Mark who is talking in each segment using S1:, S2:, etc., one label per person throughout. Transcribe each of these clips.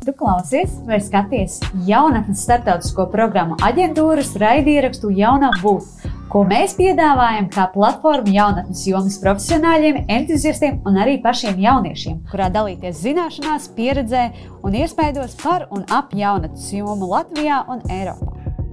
S1: Tu klausies vai skaties jaunatnes starptautisko programmu aģentūras raidierakstu Jaunā būt, ko mēs piedāvājam kā platformu jaunatnes jomas profesionāļiem, entuziastiem un arī pašiem jauniešiem, kurā dalīties zināšanās, pieredzē un iespaidos par un ap jaunatnes jomu Latvijā un Eiropā.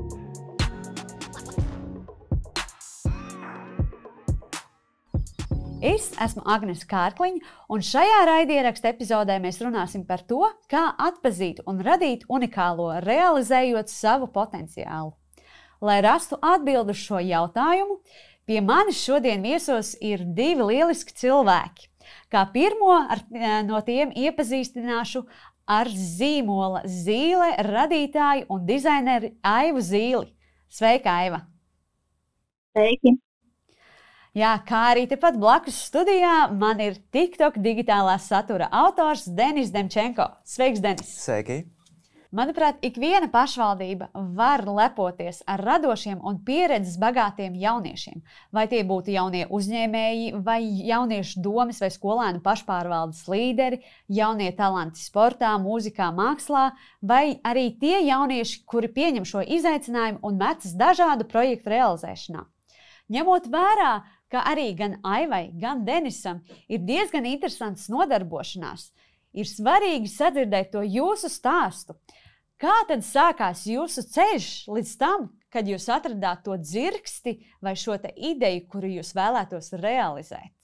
S1: Es esmu Agnese Kārkliņa, un šajā raidieraksta epizodē mēs runāsim par to, kā atpazīt un radīt unikālo, realizējot savu potenciālu. Lai rastu atbildi uz šo jautājumu, pie manis šodien viesos ir divi lieliski cilvēki. Kā pirmo no tiem iepazīstināšu ar zīmola Zīle radītāju un dizaineru Aivu Zīli. Sveika, Aiva!
S2: Sveiki!
S1: Jā, kā arī tepat blakus studijā man ir TikTok digitālā satura autors Denis Demčenko. Sveiks, Denis!
S3: Sveiki!
S1: Manuprāt, ikviena pašvaldība var lepoties ar radošiem un pieredzes bagātiem jauniešiem. Vai tie būtu jaunie uzņēmēji, vai jauniešu domas vai skolēnu pašpārvaldes līderi, jaunie talanti sportā, mūzikā, mākslā, vai arī tie jaunieši, kuri pieņem šo izaicinājumu un metas dažādu projektu realizēšanā. Ņemot vērā, ka arī gan Aivai, gan Denisam ir diezgan interesants nodarbošanās, ir svarīgi sadzirdēt to jūsu stāstu. Kā tad sākās jūsu ceļš līdz tam, kad jūs atradāt to dzirksti vai šo te ideju, kuru jūs vēlētos realizēt?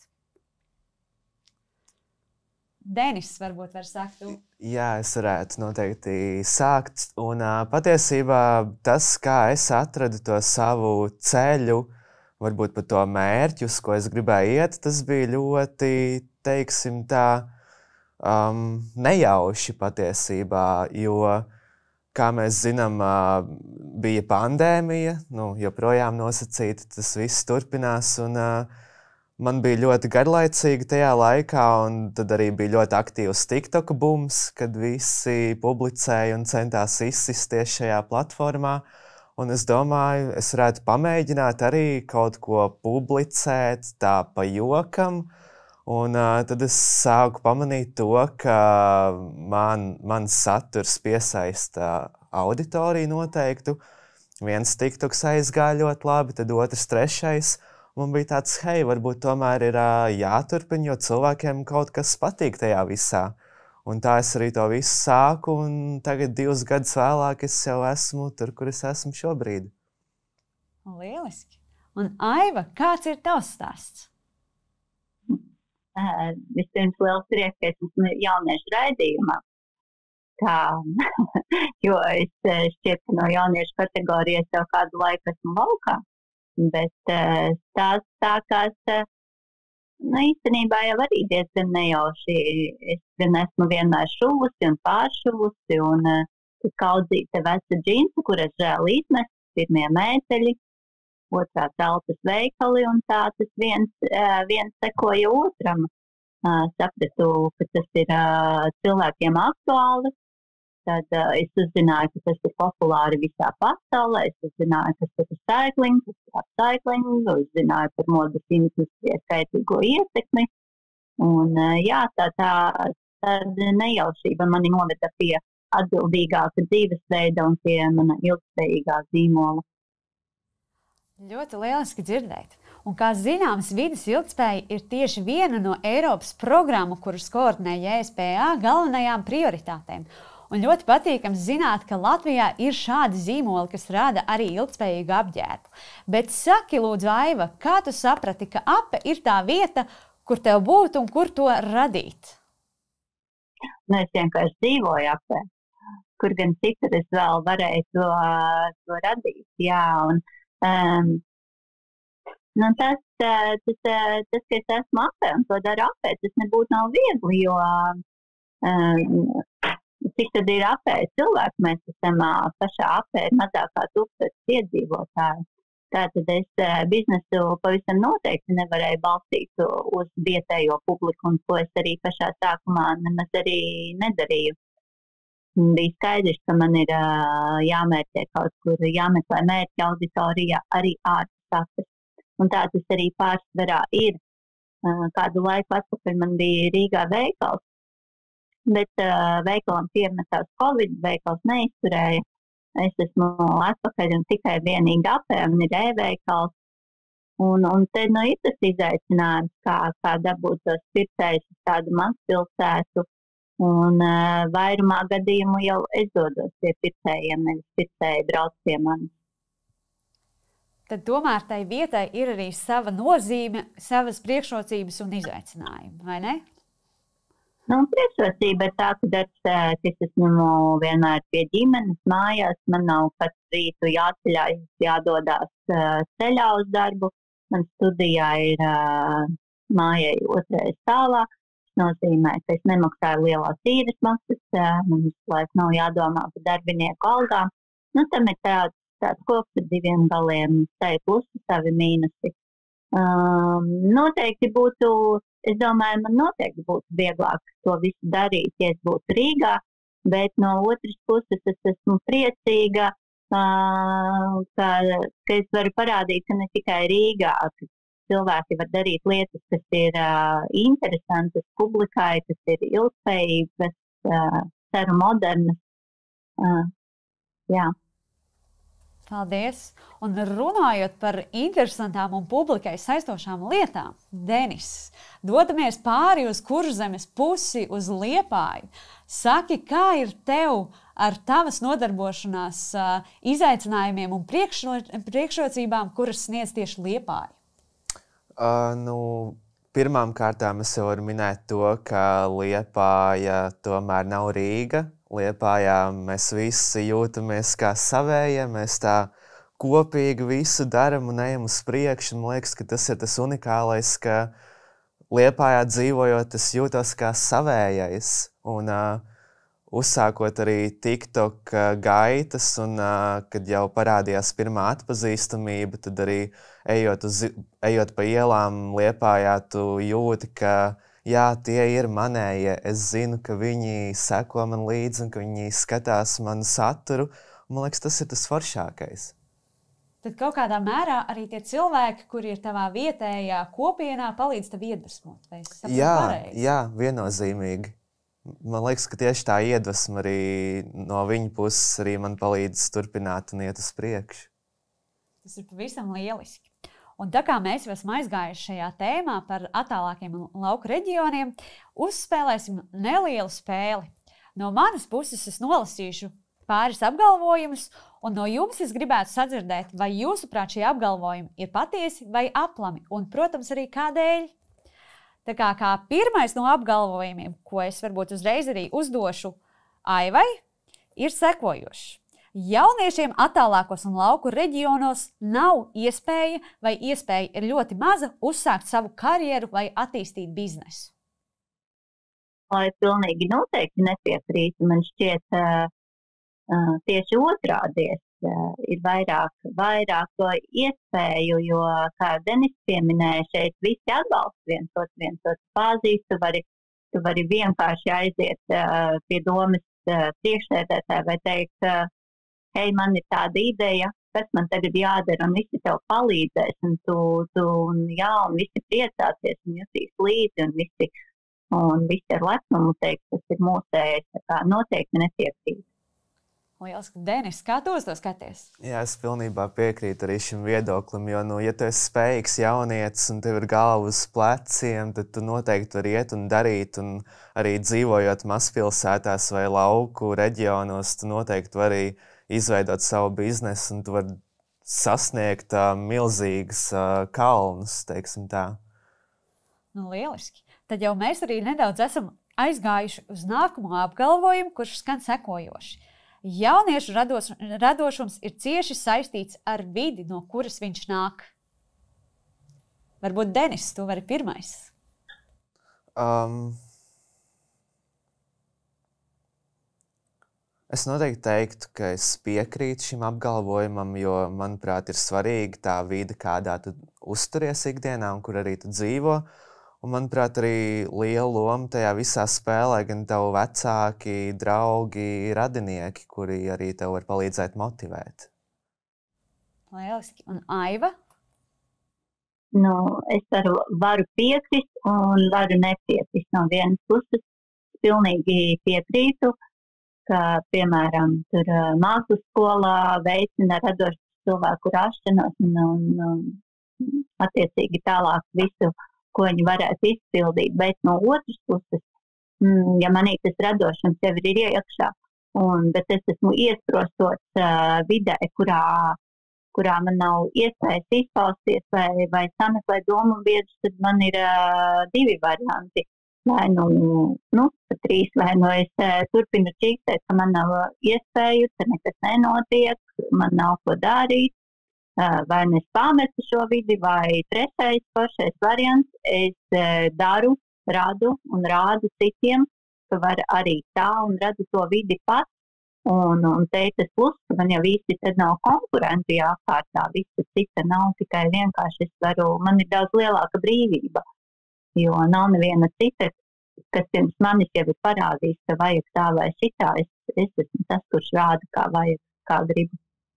S1: Denis, varbūt var sākt tu.
S3: Jā, es varētu noteikti sākt. Un patiesībā tas, kā es atradu to savu ceļu, varbūt par to mērķi, uz ko es gribēju iet, tas bija ļoti, teiksim tā, nejauši patiesībā, jo, kā mēs zinām, bija pandēmija, joprojām nosacīta, tas viss turpinās, un man bija ļoti garlaicīgi tajā laikā, un tad arī bija ļoti aktīvs TikTok bums, kad visi publicēja un centās izsisties šajā platformā. Un es domāju, es varētu pamēģināt arī kaut ko publicēt tā pa jokam. Un tad es sāku pamanīt to, ka mans saturs piesaista auditoriju noteiktu. Viens TikToks aizgāja ļoti labi, tad otrs, trešais. Man bija tāds, hei, varbūt tomēr ir jāturpina, jo cilvēkiem kaut kas patīk tajā visā. Un tā es arī to visu sāku, un tagad 2 gadus vēlāk es jau esmu tur, kur es esmu šobrīd.
S1: Lieliski! Un Aiva, kāds ir tavs stāsts?
S2: Vispirms liels prieks, ka es esmu jauniešu raidījumā. Jo es šķiet, ka no jauniešu kategorijas jau kādu laiku esmu laukā. Bet stāsts sākās īstenībā jau arī diezgan nejauši. Es gan esmu vienmēr šuvusi un pāršuvusi, un kaudzīta veca džinsu, kuras žēl iznes, pirmie mēteļi, otrā telpas veikali, un tā tas viens sekoja otram. Sapratu, ka tas ir cilvēkiem aktuāli. Tad es uzzināju, ka tas ir populāri visā pasaulē, es uzzināju, kas tas ir cycling, uzzināju par modes industrijas kaitīgo ietekmi. Un jā, tā nejaušība mani noveda pie atbildīgāka dzīvesveida un pie mana ilgspējīgā zīmola.
S1: Ļoti lieliski dzirdēt. Un kā zināms, vides ilgtspēja ir tieši viena no Eiropas programmu, kuras koordinē JSPA galvenajām prioritātēm. Un ļoti patīkams zināt, ka Latvijā ir šādi zīmoli, kas rada arī ilgtspējīgu apģērbu. Bet saki, lūdzu, Aiva, kā tu saprati, ka ape ir tā vieta, kur tev būt un kur to radīt?
S2: Es vienkārši dzīvoju apē, kur gan citur es vēl varēju to radīt. Jā, un tas, ka es esmu apē un to daru apē, tas nebūtu nav viegli, jo cik tad ir apē cilvēku, mēs esam pašā apē mazākā 1000 iedzīvotāju. Tātad es biznesu pavisam noteikti nevarēju balstīt uz vietējo publiku, un ko es arī pašā sākumā nemaz arī nedarīju. Bija skaidrs, ka man ir jāmērķē kaut kur, jāmeklē mērķa auditorija arī ārpus apes. Un tā tas arī pārsvarā ir. Kādu laiku atpakaļ man bija Rīgā veikals, bet veikalam piemetās Covid, veikals neizturēja. Es esmu atpakaļ un tikai vienīgi apēm ir e-veikals. Un te ir tas izaicinājums, kā dabūt tos pircējus uz tādu mazpilsētu. Un vairumā gadījumu jau es dodos pie pircējiem, nevis pircēji brauc pie manis.
S1: Tad tomēr tai vietai ir arī sava nozīme, savas priekšrocības un izaicinājumi, vai ne?
S2: Priekšrocība ir tā, ka es esmu vienmēr pie ģimenes mājās. Man nav katru rītu jāceļās, jādodās ceļā uz darbu. Man studijā ir mājai otrajā stāvā. Tas nozīmē, ka es nemaksāju lielās īres maksas. Man visu laiku nav jādomā par darbinieku algām. Tam ir tāds koks ar diviem galiem, savi plusi, savi mīnusi. Noteikti būtu, es domāju, man noteikti būtu vieglāk to visu darīt, ja es būtu Rīgā, bet no otras puses es esmu priecīga, ka es varu parādīt, ka ne tikai Rīgā, ka cilvēki var darīt lietas, kas ir interesantas publikai, kas ir ilgspējīgas, ceru modernas. Jā.
S1: Paldies! Un runājot par interesantām un publikai saistošām lietām, Denis, dodamies pāri uz Kurzemes pusi, uz Liepāju. Saki, kā ir tev ar tavas nodarbošanās izaicinājumiem un priekšrocībām, kuras sniedz tieši Liepāja?
S3: Pirmām kārtām es jau varu minēt to, ka Liepāja tomēr nav Rīga. Liepājā mēs visi jūtamies kā savējie, mēs tā kopīgi visu daram un ejam uz priekšu. Man liekas, ka tas ir tas unikālais, ka Liepājā dzīvojot, es jūtos kā savējais. Un uzsākot arī TikTok gaitas, un kad jau parādījās pirmā atpazīstamība, tad arī ejot pa ielām Liepājā, tu jūti, ka jā, tie ir manējie. Es zinu, ka viņi seko man līdzi un ka viņi skatās manu saturu. Man liekas, tas ir tas foršākais.
S1: Tad kaut kādā mērā arī tie cilvēki, kuri ir tavā vietējā kopienā, palīdz tev iedvesmot.
S3: Jā, viennozīmīgi. Man liekas, ka tieši tā iedvesma arī no viņa puses arī man palīdz turpināt un iet uz priekšu.
S1: Tas ir pavisam lieliski. Un tā kā mēs jau esam aizgājuši šajā tēmā par attālākiem lauku reģioniem, uzspēlēsim nelielu spēli. No manas puses es nolasīšu pāris apgalvojumus, un no jums es gribētu sadzirdēt, vai jūsuprāt šie apgalvojumi ir patiesi vai aplami, un, protams, arī kādēļ. Tā kā pirmais no apgalvojumiem, ko es varbūt uzreiz arī uzdošu Aivai, ir sekojošs. Jauniešiem attālākos un lauku reģionos nav iespēja vai iespēja ir ļoti maza uzsākt savu karjeru vai attīstīt biznesu.
S2: Es pilnīgi noteikti nepiekrītu. Man šķiet tieši otrādies. Ir vairāk to iespēju, jo, kā Denis pieminēja, šeit visi atbalsta viens otru pazīst. Tu vari vienkārši aiziet pie domas priekšsēdētāja vai teikt, hei, man ir tāda ideja, kas man tagad jādara, un visi tev palīdzēs, un visi priecāsies, un jutīs līdzi, un visi ar lepnumu teiks, tas ir mūsējais, tā kā noteikti nepiekrīt.
S1: Lieliski, Denis, kā tu uz to skaties?
S3: Jā, es pilnībā piekrītu arī šim viedoklim, jo, ja tu esi spējīgs jaunietis un tev ir galva uz pleciem, tad tu noteikti vari iet un darīt, un arī dzīvojot mazpilsētās vai lauku reģionos, tu noteikti vari izveidot savu biznesu, un tu vari sasniegt milzīgas kalnus, teiksim tā.
S1: Lieliski. Tad jau mēs arī nedaudz esam aizgājuši uz nākamo apgalvojumu, kurš skan sekojoši. Jauniešu radošums ir cieši saistīts ar vidi, no kuras viņš nāk. Varbūt, Denis, tu vari pirmais.
S3: Es noteikti teiktu, ka es piekrītu šim apgalvojumam, jo, manuprāt, ir svarīga tā vide, kādā tu uzturies ikdienā un kur arī tu dzīvo. Un, manuprāt, arī liela loma tajā visā spēlē gan tavu vecāki, draugi, radinieki, kuri arī tev var palīdzēt motivēt.
S1: Lieliski. Un Aiva?
S2: Es varu piekrist un varu nepiekrist no vienas puses. pilnīgi piekrītu, ka, piemēram, tur mākslas skolā veicina radošu cilvēku rašanos un attiecīgi tālāk visu, ko viņi varētu izpildīt. Bet no otras puses, ja manī tas radošums jau ir iekšā, bet es esmu iesprostots vidē, kurā man nav iespējas izpausties vai sameklēt domu biedrus, tad man ir divi varianti. Vai pat trīs, vai es turpinu čīkstēt, ka man nav iespēju, ka nekas nenotiek, man nav ko darīt, vai es pametu šo vidi, vai trešais, foršais variants, es daru, radu un rādu citiem, ka var arī tā un radu to vidi pats. Un te ir tas plus, ka man jau īsti tad nav konkurentu jākārtā, visa cita nav, tikai vienkārši man ir daudz lielāka brīvība, jo nav neviena cita, kas pirms manis jau ir parādījis, ka vajag tā vai šitā, es esmu tas, kurš rāda, kā vajag, kā gribu.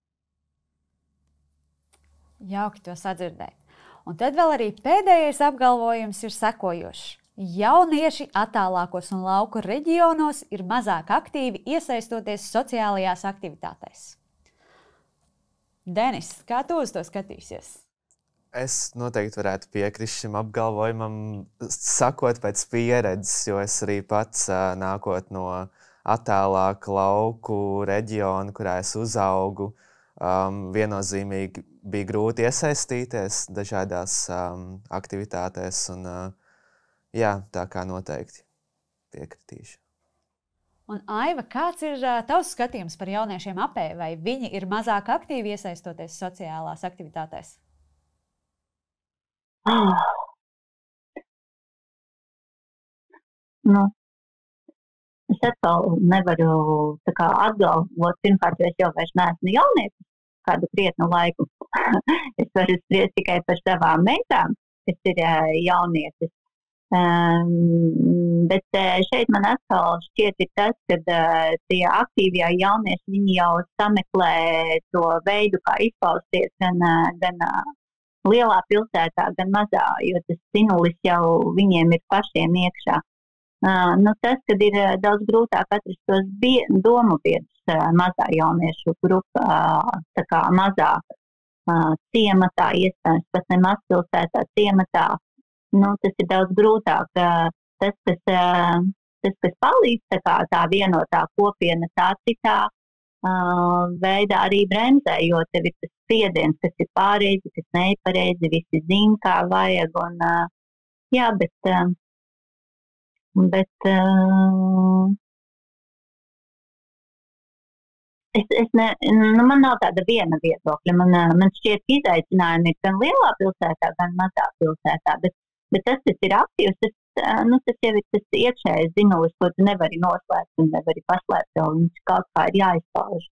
S1: Jauki to sadzirdēt. Un tad vēl arī pēdējais apgalvojums ir sekojošs. Jaunieši attālākos un lauku reģionos ir mazāk aktīvi iesaistoties sociālajās aktivitātēs. Denis, kā tu uz to skatīsies?
S3: Es noteikti varētu piekrist šim apgalvojumam, sakot pēc pieredzes, jo es arī pats nākot no attālāka lauku reģiona, kurā es uzaugu, viennozīmīgi bija grūti iesaistīties dažādās aktivitātēs un jā, tā kā noteikti piekritīšu.
S1: Un Aiva, kāds ir tavs skatījums par jauniešiem apē? Vai viņi ir mazāk aktīvi iesaistoties sociālās aktivitātēs?
S2: Es atkal nevaru atgalvot, pirmkārt, jo es jau vairs neesmu jaunietis kādu krietnu laiku. Es varu spriest tikai par savām meitām, kas ir jaunietis. Bet šeit man atkal šķiet ir tas, ka tie aktīvie jaunieši, viņi jau sameklē to veidu, kā izpausties gan lielā pilsētā, gan mazā, jo tas stimulis jau viņiem ir pašiem iekšā. Tas, kad ir daudz grūtāk atrast tos domu biedrus mazā jauniešu grupā, tā kā mazā ciematā, iespējams, pat ne mazpilsētā ciematā, tas ir daudz grūtāk. Tas, kas palīdz tā vienotā kopiena, tā citā veidā arī bremzē, jo tev ir tas spiediens, kas ir pareizi, kas nepareizi, visi zina, kā vajag. Jā, man nav tāda viena viedokļa. Man šķiet, ka izaicinājumi ir gan lielā pilsētā, gan mazā pilsētā. Bet tas, kas ir aktīvs, tas jau ir tas iekšējais zinulis, ko tu nevari noslēpt un nevari paslēpt, jo viņš kaut kā ir jāizpauž.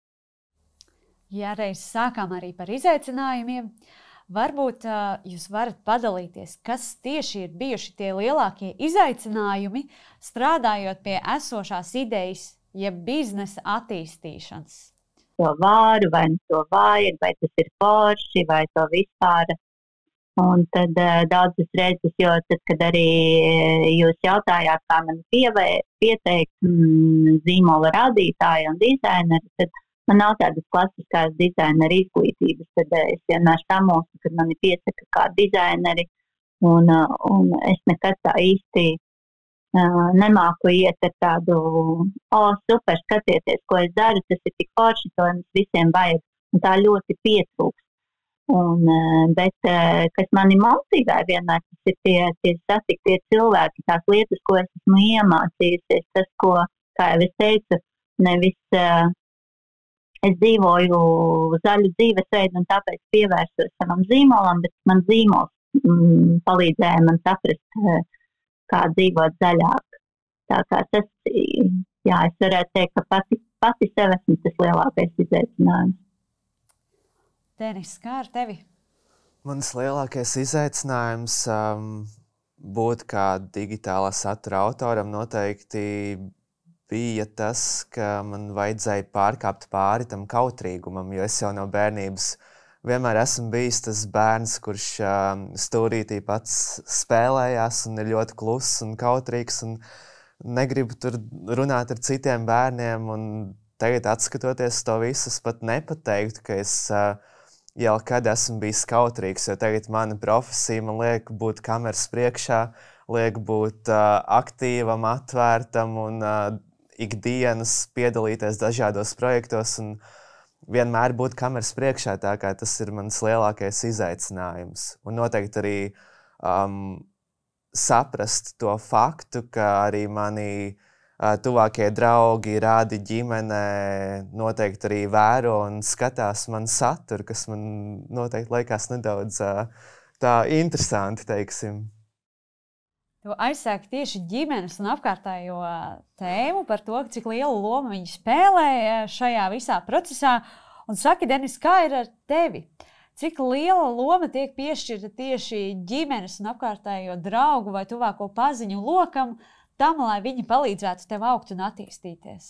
S1: Ja reiz sākām arī par izaicinājumiem, varbūt jūs varat padalīties, kas tieši ir bijuši tie lielākie izaicinājumi, strādājot pie esošās idejas, jeb biznesa attīstīšanas.
S2: To varu, vai to vajag, vai tas ir forši, vai to vispār. Un tad daudzas reizes, jo tad, kad arī jūs jautājāt, kā man pieteikt zīmola radītāju un dizaineru, tad man nav tādas klasiskās dizaineru izglītības. Tad es vienmēr samostu, kad mani piesaka kā dizaineri, un es nekad tā īsti nemāku iet ar tādu, super, skatieties, ko es daru, tas ir tik forši, to mums visiem vajag. Un tā ļoti pietrūks. Bet, kas mani motivē vienmēr, tas ir tie satiktie cilvēki, tās lietas, ko es esmu iemācījusies, tas, ko, kā jau es teicu, nevis es dzīvoju zaļu dzīvesveidu un tāpēc pievērsos savam zīmolam, bet man zīmols palīdzēja man saprast, kā dzīvot zaļāk. Tā kā tas, jā, es varētu teikt, ka pati sev esmu tas lielākais izaicinājums.
S1: Denis, kā ar tevi?
S3: Mans lielākais izaicinājums būt kā digitālā satura autoram noteikti bija tas, ka man vajadzēja pārkāpt pāri tam kautrīgumam, jo es jau no bērnības vienmēr esmu bijis tas bērns, kurš stūrītī pats spēlējās un ir ļoti kluss un kautrīgs. negribu tur runāt ar citiem bērniem. Un tagad, skatoties to visu, es pat nepateiktu, ka es jau kad esmu bijis kautrīgs, jo tagad mana profesija man liek būt kameras priekšā, liek būt aktīvam, atvērtam un ikdienas piedalīties dažādos projektos un vienmēr būt kameras priekšā, tā kā tas ir mans lielākais izaicinājums. Un noteikti arī saprast to faktu, ka arī mani tuvākie draugi, rādi ģimene noteikti arī vēro un skatās man saturu, kas man noteikti liekas nedaudz tā interesanti, teiksim.
S1: Tu aizsāki tieši ģimenes un apkārtējo tēmu par to, cik lielu lomu viņi spēlē šajā visā procesā. Un saki, Denis, kā ir ar tevi? Cik liela loma tiek piešķirta tieši ģimenes un apkārtējo draugu vai tuvāko paziņu lokam, tam, lai viņi palīdzētu tev augt un attīstīties?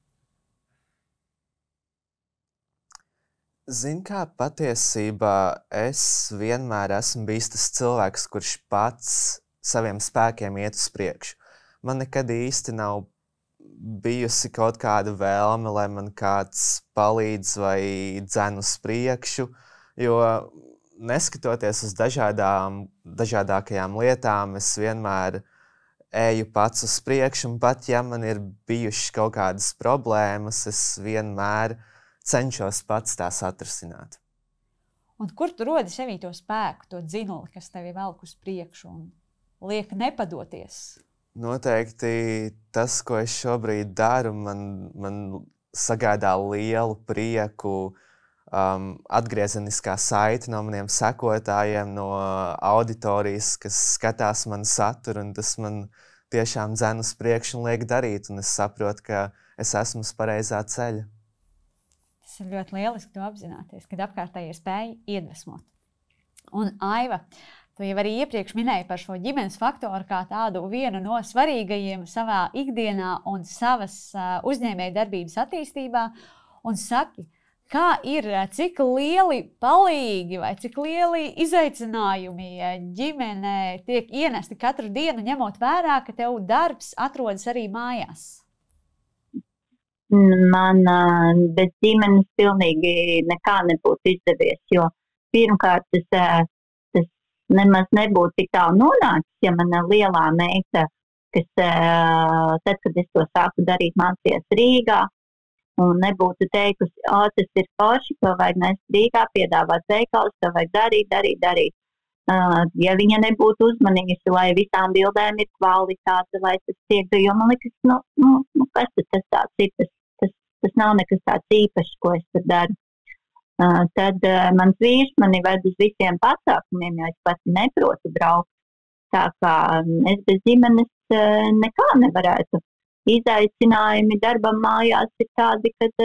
S3: Zini, kā patiesībā es vienmēr esmu bijis tas cilvēks, kurš pats saviem spēkiem iet uz priekšu. Man nekad īsti nav bijusi kaut kāda vēlme, lai man kāds palīdz vai dzen uz priekšu, jo neskatoties uz dažādākajām lietām, es vienmēr eju pats uz priekšu, un pat ja man ir bijušas kaut kādas problēmas, es vienmēr cenšos pats tās atrisināt.
S1: Un kur tu rodi sevī to spēku, to dzinuli, kas tevi velk uz priekšu un liek nepadoties?
S3: Noteikti tas, ko es šobrīd daru, man sagādā lielu prieku, atgriezeniskā saite no maniem sekotājiem, no auditorijas, kas skatās manu saturu, un tas man tiešām dzen uz priekšu un liek darīt, un es saprotu, ka es esmu uz pareizā ceļa.
S1: Tas ir ļoti lieliski to apzināties, kad apkārtējie spēja iedvesmot. Un Aiva, tu jau arī iepriekš minēji par šo ģimenes faktoru kā tādu vienu no svarīgajiem savā ikdienā un savas uzņēmēja darbības attīstībā, un saki, kā ir, cik lieli palīgi vai cik lieli izaicinājumi ģimenē tiek ienesti katru dienu, ņemot vērā, ka tev darbs atrodas arī mājās?
S2: Man bez ģimenes pilnīgi nekā nebūtu izdevies, jo pirmkārt tas nemaz nebūtu tik tālu nonācis, ja mana lielā meita, kas tad, kad es to sāku darīt, mācījās Rīgā, un nebūtu teikusi, tas ir forši, to vajag nest Rīgā, piedāvāt veikalus, to vajag darīt. Ja viņa nebūtu uzmanījusi, lai visām bildēm ir kvalitāte, lai tas tiek, jo man liekas, kas tas tāds ir, tas nav nekas tāds īpašs, ko es tur daru. Tad mans vīrs mani ved uz visiem pasākumiem, jo es pati neprotu braukt. Tā kā es bez ģimenes nekā nevarētu. Izaicinājumi darbam mājās ir tādi, kad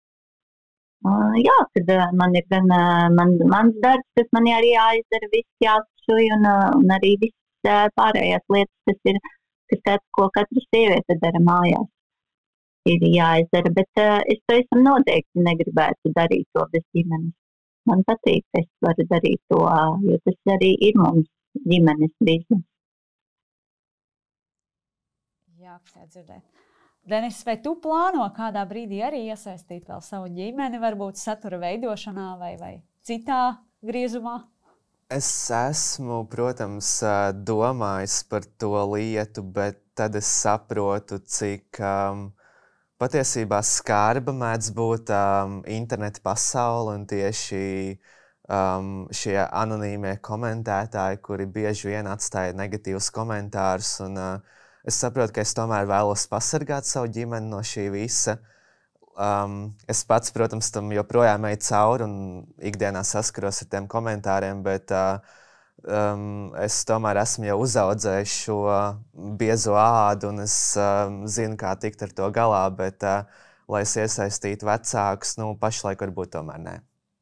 S2: man ir gan mans darbs, kas man arī jāizdara, viss jāsašuj un arī viss pārējās lietas, ko katra sieviete dara mājās, ir jāizdara. Bet es pavisam noteikti negribētu darīt to bez ģimenes. Man patīk, ka es varu darīt to, jo tas arī ir mums ģimenes bizness.
S1: Jā, kā dzirdēt. Denis, vai tu plāno kādā brīdī arī iesaistīt vēl savu ģimeni, varbūt satura veidošanā vai citā griezumā?
S3: Es esmu, protams, domājis par to lietu, bet tad es saprotu, cik patiesībā skarba mēdz būt interneta pasaule un tieši šie anonīmie komentētāji, kuri bieži vien atstāja negatīvus komentārus. Un, es saprotu, ka es tomēr vēlos pasargāt savu ģimeni no šī visa. Es pats, protams, tam joprojām eju cauri un ikdienā saskaros ar tiem komentāriem, bet es tomēr esmu jau uzaudzējis šo biezo ādu un es zinu, kā tikt ar to galā, bet lai es iesaistītu vecākus, pašlaik varbūt tomēr nē.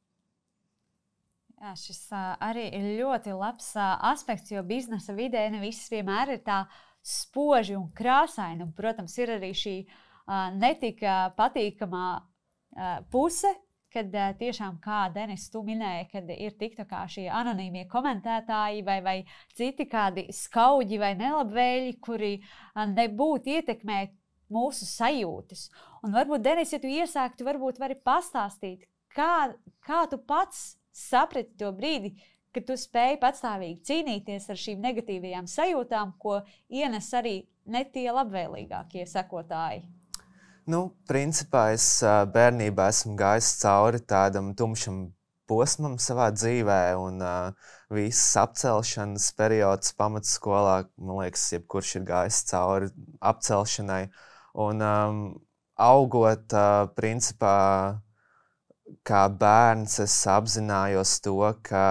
S1: Jā, šis arī ir ļoti labs aspekts, jo biznesa vidē ne viss vienmēr ir tā spoži un krāsaini. Un, protams, ir arī šī netika patīkamā puse, kad tiešām, kā Denis, tu minēji, kad ir TikTokā šie anonīmie komentētāji vai citi kādi skauģi vai nelabvēļi, kuri nebūtu ietekmē mūsu sajūtas. Un varbūt, Denis, ja tu iesāktu, varbūt vari pastāstīt, kā tu pats saprati to brīdi, kad tu spēji patstāvīgi cīnīties ar šīm negatīvajām sajūtām, ko ienes arī ne tie labvēlīgākie sekotāji?
S3: Principā es bērnībā esmu gājis cauri tādam tumšam posmam savā dzīvē, un visas apcelšanas periods pamatskolā, man liekas, jebkurš ir gājis cauri apcelšanai. Un augot, principā, kā bērns, es apzinājos to, ka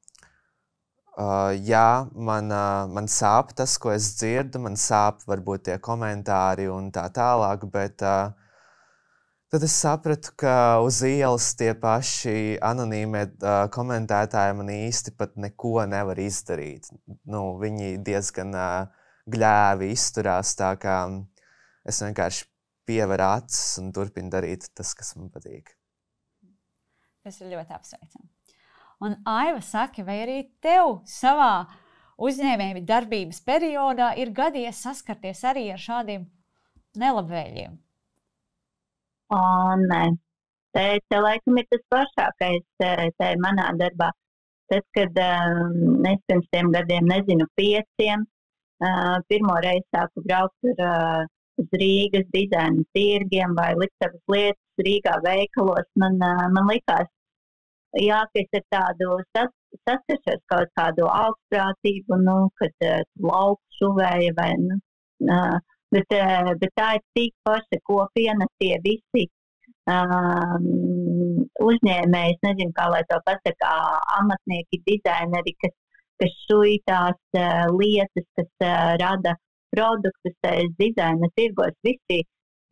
S3: jā, man sāp tas, ko es dzirdu, man sāp varbūt tie komentāri un tā tālāk, bet tad es sapratu, ka uz ielas tie paši anonīmie komentētāji man īsti pat neko nevar izdarīt. Viņi diezgan gļēvi izturās, tā kā es vienkārši pieveru acis un turpinu darīt tas, kas man patīk.
S1: Tas ir ļoti apsveicami. Un Aiva saka, vai arī tev savā uzņēmēju darbības periodā ir gadījies saskarties arī ar šādiem nelabvēļiem?
S2: Nē. Te laikam ir tas plašākais te manā darbā. Tad, kad es pirms tiem gadiem, nezinu, 5, pirmo reizi sāku braukt uz Rīgas dizaina tirgiem vai liktavas lietas Rīgā veikalos, man likās, jā, ka es ar tādu saskaršos kaut kādu augstprātību, kad lauku šuvēja vai, bet tā ir tik paša kopiena, tie visi uzņēmēji, es nezinu, kā lai to pasaka, amatnieki, dizaineri, kas šuj tās lietas, kas rada produktus, dizaina tirgos, visi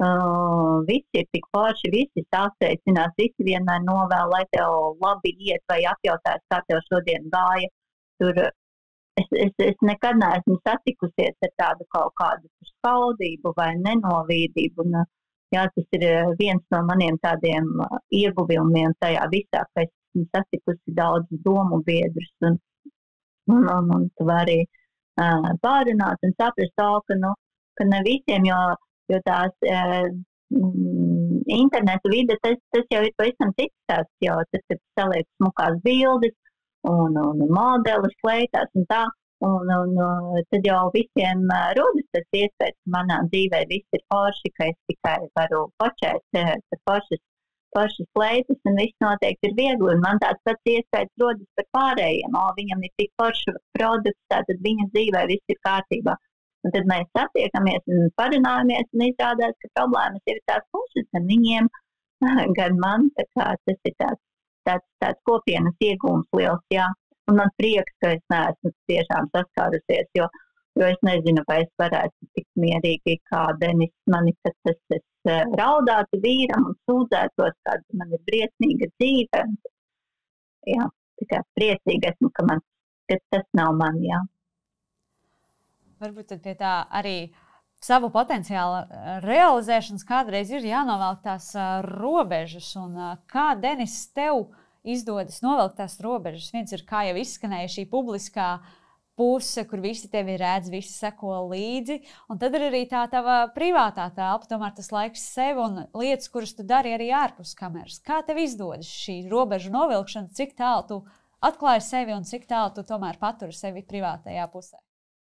S2: ir tik forši, visi sasveicinās, visi vienmēr novēl, lai tev labi iet vai apjautās, kā tev šodien gāja. Tur es nekad neesmu satikusies ar tādu kaut kādu skaudību vai nenovīdību. Jā, tas ir viens no maniem tādiem ieguvumiem tajā visā, ka esmu satikusi daudz domu biedrus un tu vari pārunāt un saprast to, ka ne visiem, jo tās internetu vide, tas jau ir pavisam cits tās, jo tas ir saliek smukās bildes un modelis kleitās un tā, un tad jau visiem rodas tas iespējas, ka manā dzīvē viss ir forši, ka es tikai varu počēt foršas kleitas un viss noteikti ir viegli, un man tāds pats iespējas rodas par pārējiem, viņam ir tik forši produkts, tātad viņa dzīvē viss ir kārtībā. Un tad mēs satiekamies un parunājamies, un izrādās, ka problēmas ir tās puses gan viņiem, gan man. Tā kā tas ir tāds kopienas iegūms liels, jā. Un man prieks, ka es neesmu tiešām saskārusies, jo es nezinu, vai es varētu tik mierīgi kā Denis mani, kad es raudātu vīram un sūdzētos, kāda man ir briesmīga dzīve. Jā, tikai priecīgi esmu, ka tas nav man, jā.
S1: Varbūt tad pie tā arī savu potenciālu realizēšanas kādreiz ir jānovelk tās robežas. Un kā, Denis, tev izdodas novelkt tās robežas? Viens ir, kā jau izskanēja, šī publiskā puse, kur visi tevi redz, visi seko līdzi. Un tad ir arī tā tava privātā telpa, tomēr tas laiks sev un lietas, kuras tu dari arī ārpus kameras. Kā tev izdodas šī robežu novilkšana, cik tālu tu atklāji sevi un cik tālu tu tomēr paturi sevi privātajā pusē?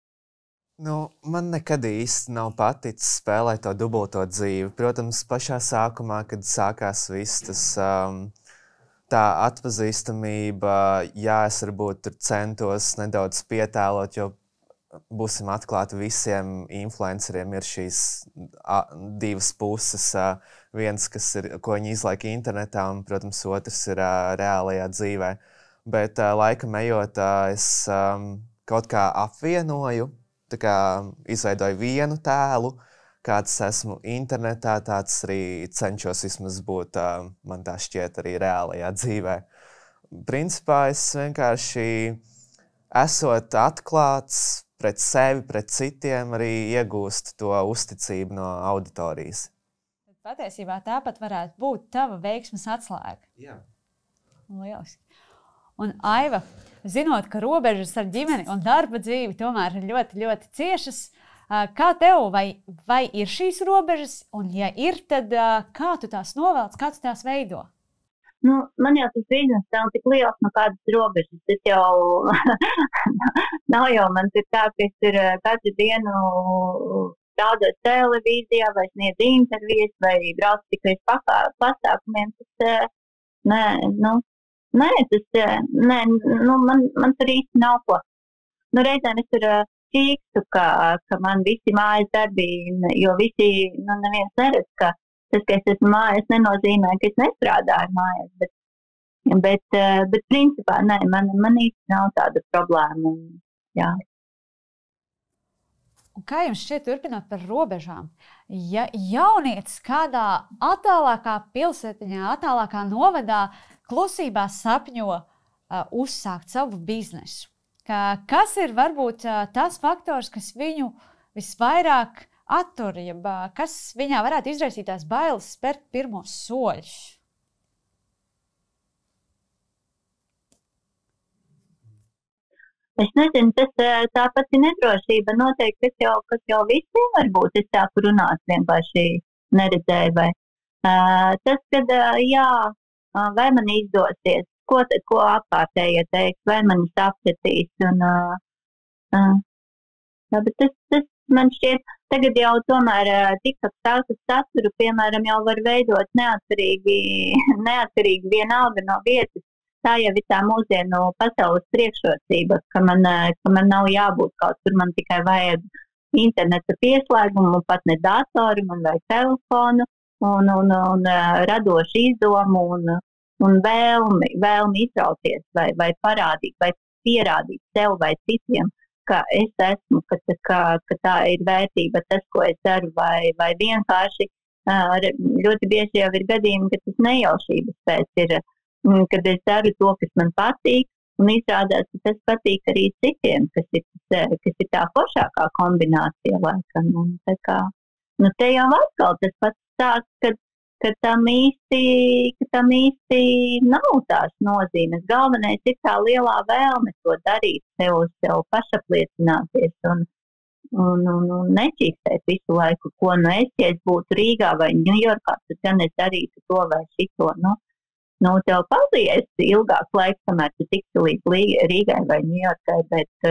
S3: Man nekad īsti nav paticis spēlēt to dubulto dzīvi. Protams, pašā sākumā, kad sākās viss tas tā atpazīstamība, jā, es varbūt tur centos nedaudz pietēlot, jo būsim atklāti, visiem influenceriem ir šīs divas puses. Viens, ko viņi izlaika internetā, un, protams, otrs ir reālajā dzīvē. Bet laikam ejot, es kaut kā apvienoju, tā kā izveidoju vienu tēlu, kāds esmu internetā, tāds arī cenšos vismaz būt, man tā šķiet, arī reālajā dzīvē. Principā es vienkārši esot atklāts pret sevi, pret citiem, arī iegūst to uzticību no auditorijas.
S1: patiesībā tāpat varētu būt tava veiksmes atslēga.
S3: Jā.
S1: Lieliski. Un Aiva, zinot, ka robežas ar ģimeni un darba dzīvi tomēr ir ļoti, ļoti ciešas, kā tev, vai ir šīs robežas, un ja ir, tad kā tu tās novelc, kā tu tās veido?
S2: Nu, man jau tas bizness nav tik liels, no kādas robežas. Tas jau nav jau man ir tā, ka es ir katru dienu strādāju televīzijā, vai sniedzu intervijas, vai braucu tikai pasākumiem. Man tur īsti nav ko. Nu, reizēm es tur čīkstu, ka man visi mājas darbi, jo visi, neviens neredz, ka tas, ka es esmu mājās, nenozīmē, ka es nestrādāju mājās, bet principā, nē, man īsti nav tāda problēma, jā.
S1: Un kā jums šķiet, turpinot par robežām? Ja jaunietis kādā attālākā pilsētiņā, attālākā novadā klusībā sapņo uzsākt savu biznesu, kas ir varbūt tas faktors, kas viņu visvairāk attur, kas viņā varētu izraisīt tās bailes spērt pirmos soļus?
S2: Es nezinu, tas tāpat ir nedrošība. Noteikti, kas jau visiem var būt. Es tāpu runāt vienkārši neredzēju. Tas, kad jā, vai man izdosies, ko apkārtējie teiks, vai mani sapratīs. Bet tas man šķiet, tagad jau tomēr TikTok stāstas saturu, piemēram, jau var veidot neatkarīgi vienalga no vietas. Tā jau ir tā mūsdienu pasaules priekšrocība, ka man nav jābūt kaut kur, man tikai vajag interneta pieslēgumu, pat ne datoru, man vajag telefonu un radošu izdomu un vēlmi izrauties vai parādīt, vai pierādīt sev vai citiem, ka es esmu, ka tā ir vērtība, tas, ko es daru, vai vienkārši ļoti bieži jau ir gadījumi, ka tas nejaušības pēc ir, kad es daru to, kas man patīk, un izrādās, ka tas patīk arī citiem, kas ir tā foršākā kombinācija laikam. Te jau atkal tas pats stāsts, ka tam īsti nav tās nozīmes. Galvenais ir tā lielā vēlme to darīt, sev pašapliecināties un nečīkstēt visu laiku, ko es, ja es būtu Rīgā vai Ņujorkā, tad gan es darītu to vai šito, tev palies ilgāks laiks, kamēr tu tiksi līdz Rīgai vai Ņujorkai, bet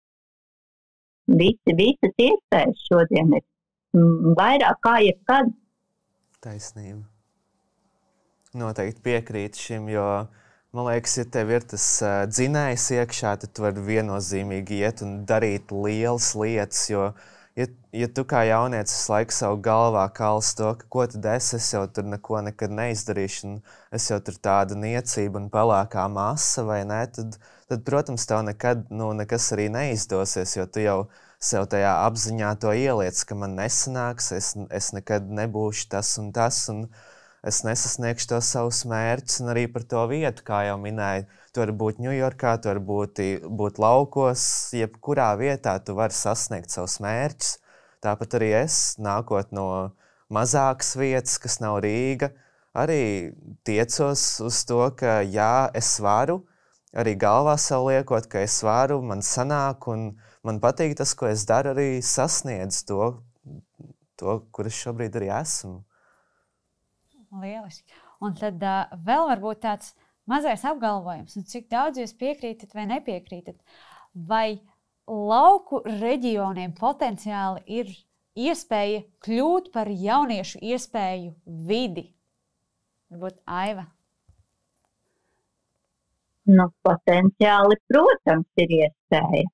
S2: visas iespējas šodien ir vairāk kā jebkad.
S3: Taisnība. Noteikti piekrīt šim, jo, man liekas, ja tev ir tas dzinējs iekšā, tad tu vari viennozīmīgi iet un darīt lielas lietas, jo ja tu kā jaunietis visu laiku savu galvā kals to, ka ko tad es jau tur neko nekad neizdarīšu, un es jau tur tāda niecība un pelēkā masa, vai ne, tad protams, tev nekad nekas arī neizdosies, jo tu jau sev tajā apziņā to ieliec, ka man nesanāks, es nekad nebūšu tas, un es nesasniegšu to savus mērķus, un arī par to vietu, kā jau minēju, tu vari būt Ņujorkā, tu vari būt laukos, jebkurā vietā tu vari sasniegt savus mērķus. Tāpat arī es, nākot no mazākas vietas, kas nav Rīga, arī tiecos uz to, ka jā, es varu, arī galvā sev liekot, ka es varu, man sanāk, un man patīk tas, ko es daru, arī sasniedz to, kur es šobrīd arī esmu.
S1: Lieliski. Un tad vēl varbūt tāds mazais apgalvojums, un cik daudz jūs piekrītat vai nepiekrītat, vai lauku reģioniem potenciāli ir iespēja kļūt par jauniešu iespēju vidi? Varbūt Aiva?
S2: Potenciāli, protams, ir iespēja.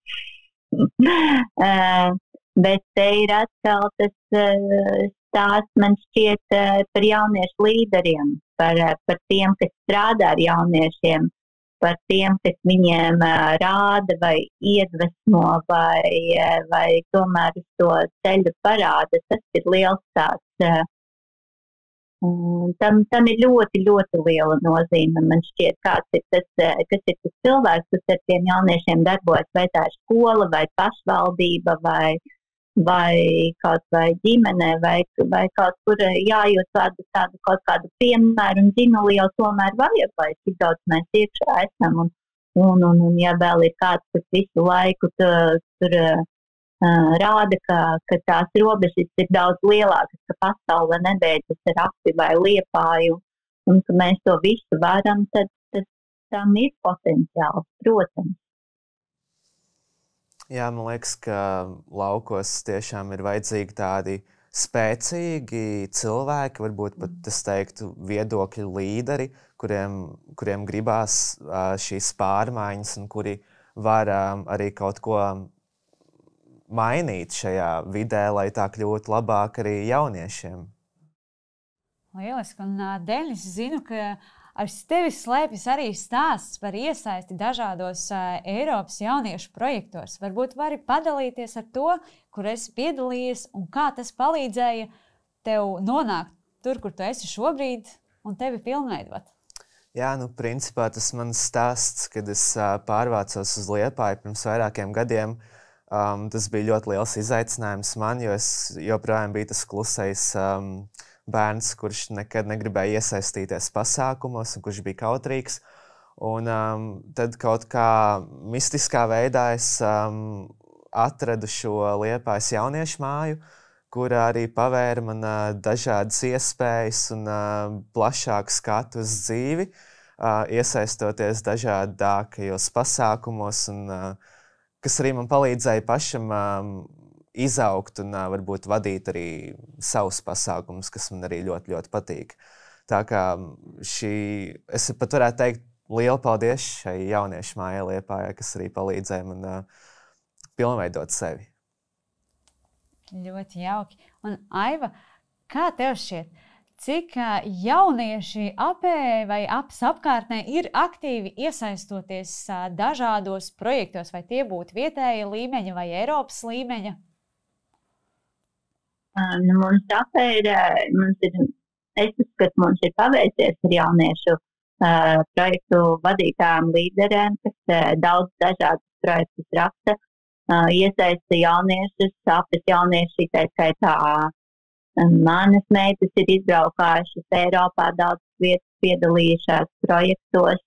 S2: Bet te ir atkal tas stāsts, man šķiet, par jauniešu līderiem, par tiem, kas strādā ar jauniešiem, par tiem, kas viņiem rāda vai iedvesmo vai tomēr uz to ceļu parāda. Tas ir liels tāds. Tam ir ļoti, ļoti liela nozīme. Man šķiet, kas ir tas cilvēks, kas ar tiem jauniešiem darbojas, vai tā ir skola, vai pašvaldība, vai vai kaut vai ģimenē, vai kaut kur jājūt tādu kaut kādu piemēru un zinuli jau tomēr vajag, lai cik daudz mēs iekšā esam. Un ja vēl ir kāds, kas visu laiku tur rāda, ka tās robežas ir daudz lielākas, ka pasaule nebeidzas ar Akti vai Liepāju, un ka mēs to visu varam, tad tam ir potenciāls, protams.
S3: Jā, man liekas, ka laukos tiešām ir vajadzīgi tādi spēcīgi cilvēki, varbūt pat es teiktu viedokļu līderi, kuriem gribās šīs pārmaiņas un kuri var arī kaut ko mainīt šajā vidē, lai tā kļūtu labāk arī jauniešiem.
S1: Lieliski, un Denis, zinu, ka ar tevi slēpjas arī stāsts par iesaisti dažādos Eiropas jauniešu projektos. Varbūt vari padalīties ar to, kur esi piedalījies un kā tas palīdzēja tev nonākt tur, kur tu esi šobrīd un tevi pilnveidot.
S3: Jā, principā tas mans stāsts, kad es pārvācos uz Liepāju pirms vairākiem gadiem, tas bija ļoti liels izaicinājums man, jo es joprojām biju tas klusais bērns, kurš nekad negribēja iesaistīties pasākumos un kurš bija kautrīgs. Un tad kaut kā mistiskā veidā es atradu šo Liepājas jauniešu māju, kur arī pavēra man dažādas iespējas un plašāku skatu uz dzīvi, iesaistoties dažādākajos pasākumos, un kas arī man palīdzēja pašam izaugt un varbūt vadīt arī savus pasākumus, kas man arī ļoti, ļoti patīk. Tā kā es pat varētu teikt lielu paldies šai jauniešu mājai Liepājai, kas arī palīdzēja man pilnveidot sevi.
S1: Ļoti jauki. Un Aiva, kā tev šķiet, cik jaunieši apē vai apkārtnē ir aktīvi iesaistoties dažādos projektos, vai tie būtu vietēja līmeņa vai Eiropas līmeņa?
S2: Mums apē es uzskatu, mums ir paveicies ar jauniešu projektu vadītājiem līderēm, kas daudz dažādus projektus raksta, iesaista jauniešus, apes jaunieši, tā skaitā manas meitas ir izbraukājušas Eiropā, daudz vietas piedalījušās projektos,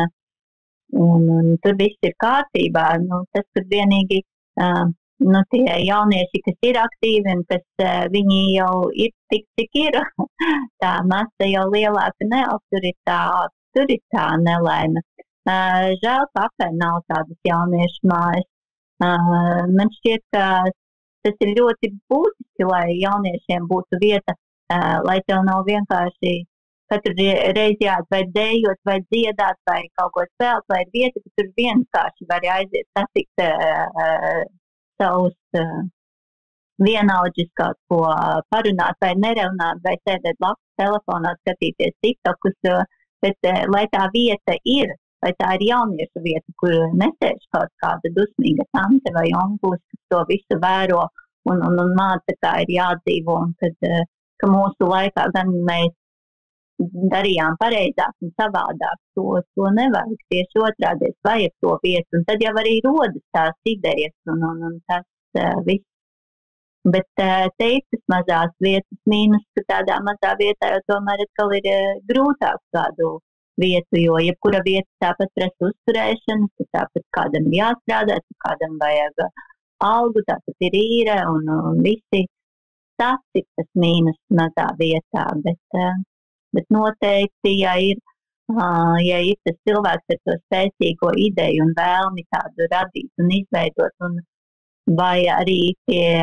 S2: un tur viss ir kārtībā. Tas, kur vienīgi tie jaunieši, kas ir aktīvi un kas viņi jau ir tik, cik ir, tā masa jau lielāka nav, tur ir tā nelaime. Žēl, ka apē nav tādas jauniešu mājas. Man šķiet, ka tas ir ļoti būtiski, lai jauniešiem būtu vieta, lai tev nav vienkārši katru reizi jāiet vai dējot, vai dziedāt, vai kaut ko spēlēt, vai ir vieta, ka tur vienkārši var aiziet satikt savus vienaudžus kaut ko parunāt, vai nerunāt, vai sēdēt blakus telefonā, skatīties TikTokus, bet lai tā vieta ir, vai tā ir jauniešu vieta, kur nesēž kaut kāda dusmīga tante vai onkulis, kas to visu vēro un māca, kā ir jādzīvo, un ka mūsu laikā gan mēs darījām pareizāk un savādāk, to nevajag, tieši otrādi, vajag to vietu, un tad jau arī rodas tās idejas un tas viss. Bet te ir tas mazās vietas mīnus, ka tādā mazā vietā jau tomēr atkal ir grūtāk kādu vietu, jo jebkura vieta tāpat prasa uzturēšanu, tāpat kādam jāstrādā, kādam vajag algu, tāpat ir īre un visi. Tas ir tas mīnus mazā vietā, bet noteikti, ja ir tas cilvēks ar to spēcīgo ideju un vēlmi tādu radīt un izveidot, vai arī tie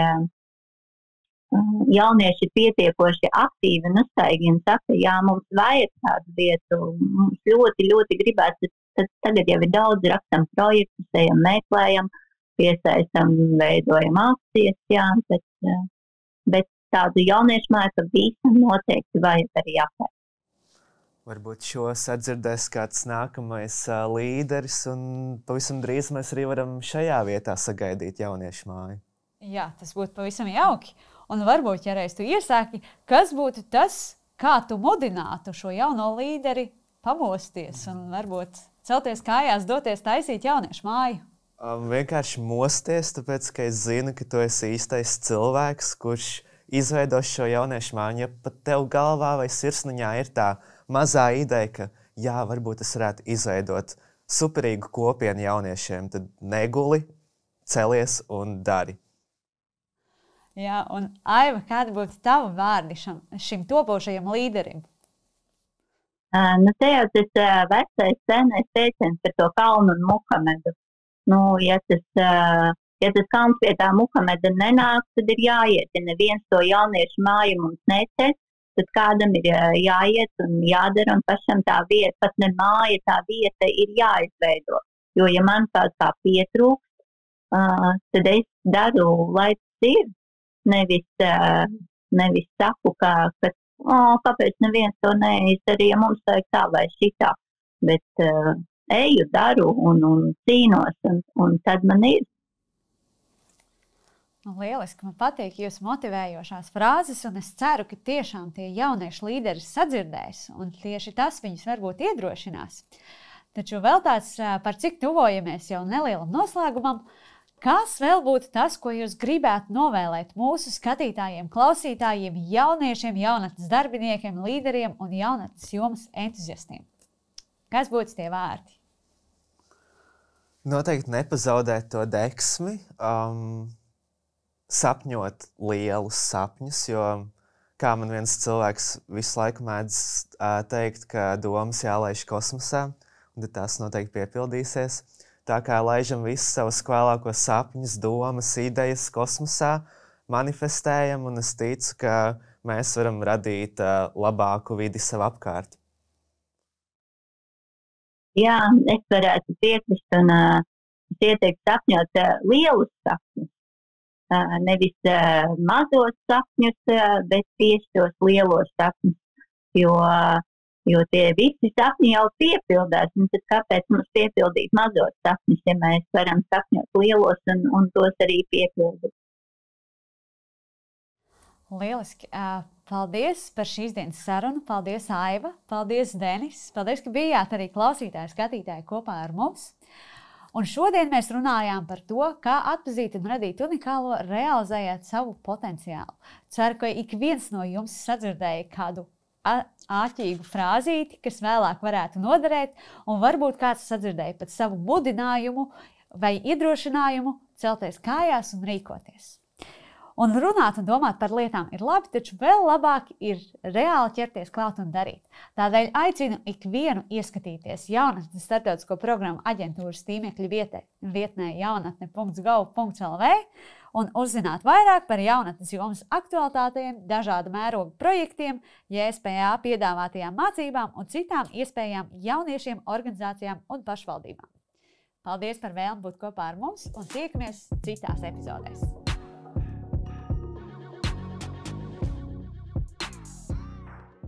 S2: jaunieši pietiekoši aktīvi un uztaigi un saka, jā, mums vajag tādu vietu, mums ļoti, ļoti gribās, tad tagad jau ir daudz, rakstam projektus, ejam, meklējam, piesaistam, veidojam akcijas, jā, bet tādu jauniešu māju, ka visam noteikti vajag arī apēst.
S3: Varbūt šo sadzirdēs kāds nākamais līderis, un pavisam drīz mēs arī varam šajā vietā sagaidīt jauniešu māju.
S1: Jā, tas būtu pavisam jauki. Un varbūt, ja reiz tu iesāki, kas būtu tas, kā tu mudinātu šo jauno līderi pamosties un varbūt celties kājās, doties taisīt jauniešu māju?
S3: Vienkārši mosties, tāpēc, ka es zinu, ka tu esi īstais cilvēks, kurš izveido šo jauniešu māju. Ja pat tev galvā vai sirsniņā ir tā mazā ideja, ka jā, varbūt es varētu izveidot superīgu kopienu jauniešiem, tad neguli, celies un dari.
S1: Jā, un Aiva, kādi būtu tavi vārdi šim topošajam līderim?
S2: Te jau tas vecais senais teiciens par to kalnu un Muhamedu. Ja tas kalns pie tā Muhameda nenāk, tad ir jāiet. Ja neviens to jauniešu māju mums neceļ, tad kādam ir jāiet un jādara, un pašam tā vieta, pat ne māja, tā vieta ir jāizveido. Jo, ja man kaut kā pietrūkst, tad es daru, lai tas ir. Nevis saku, kāpēc neviens to neizdarīja, mums vajag tā vai šitā. Bet eju, daru un cīnos, un tad man ir.
S1: Lieliski, man patīk jūsu motivējošās frāzes, un es ceru, ka tiešām tie jauniešu līderi sadzirdēs, un tieši tas viņus varbūt iedrošinās. Taču vēl tāds, par cik tuvojamies jau nelielam noslēgumam, kas vēl būtu tas, ko jūs gribētu novēlēt mūsu skatītājiem, klausītājiem, jauniešiem, jaunatnes darbiniekiem, līderiem un jaunatnes jomas entuziastiem? Kas būtu tie vārdi?
S3: Noteikti nepazaudēt to deksmi, sapņot lielus sapņus, jo, kā man viens cilvēks visu laiku mēdz teikt, ka domas jālaiž kosmosā, un tās noteikti piepildīsies. Tā kā laižam visus savus vēlākos sapņus, domas, idejas kosmosā, manifestējam, un es ticu, ka mēs varam radīt labāku vidi sev apkārt.
S2: Jā, es varētu piekrist un ieteiktu sapņot lielus sapņus. Nevis mazos sapņus, bet tieši tos lielos sapņus. Jo tie visi sapņi jau piepildās, un tad kāpēc mums piepildīt mazos sapņus, ja mēs varam sapņot lielos un tos arī piepildīt.
S1: Lieliski. Paldies par šīs dienas sarunu. Paldies, Aiva. Paldies, Denis. Paldies, ka bijāt arī klausītāji, skatītāji kopā ar mums. Un šodien mēs runājām par to, kā atpazīt un radīt unikālo, realizējot savu potenciālu. Ceru, ka ik viens no jums sadzirdēja kādu āķīgu frāzīti, kas vēlāk varētu noderēt, un varbūt kāds sadzirdēja pat savu mudinājumu vai iedrošinājumu celties kājās un rīkoties. Un runāt un domāt par lietām ir labi, taču vēl labāk ir reāli ķerties klāt un darīt. Tādēļ aicinu ikvienu ieskatīties jaunatnes starptautisko programmu aģentūras tīmekļa vietnē jaunatne.gov.lv un uzzināt vairāk par jaunatnes jomas aktualitātēm, dažādu mērogu projektiem, JSPA piedāvātajām mācībām un citām iespējām jauniešiem, organizācijām un pašvaldībām. Paldies par vēlmi būt kopā ar mums un tiekamies citās epizodēs.